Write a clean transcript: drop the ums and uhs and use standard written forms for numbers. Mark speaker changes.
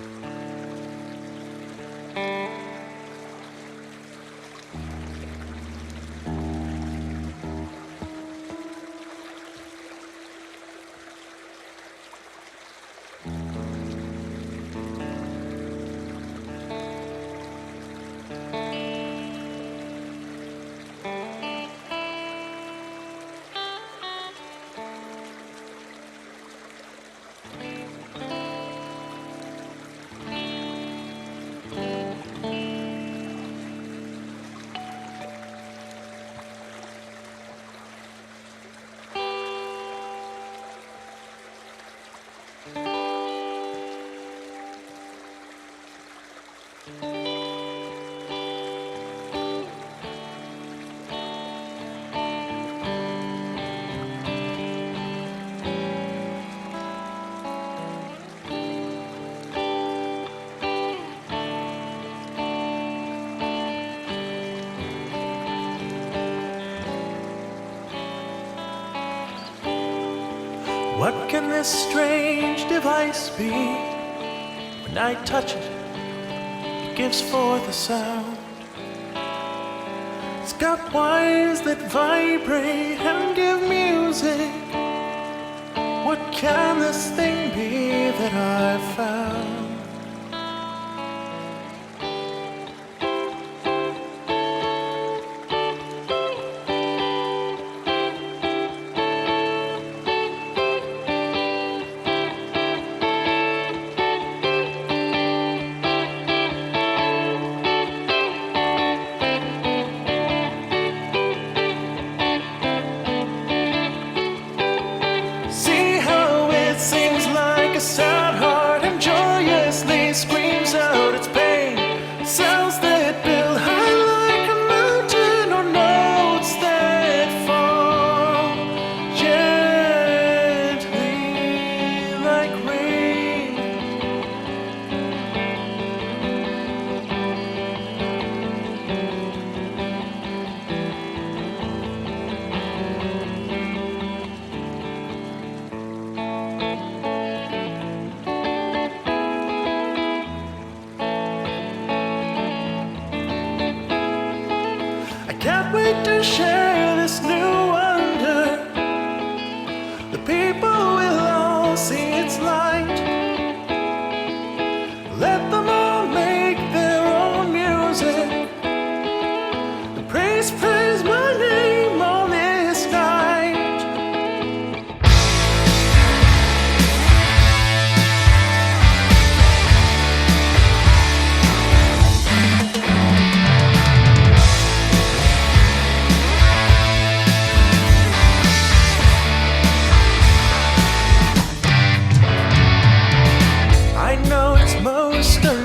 Speaker 1: What can this strange device be? When I touch it, it gives forth a sound. It's got wires that vibrate and give music. What can this thing be that I've found? Sad heart and joyously screams out its pain. Sounds that build high like a mountain, or notes that fall gently like rain. Can't wait to share this new wonder. The people will all see its light. Let them all make their own music and praise my name on this night. I know it's most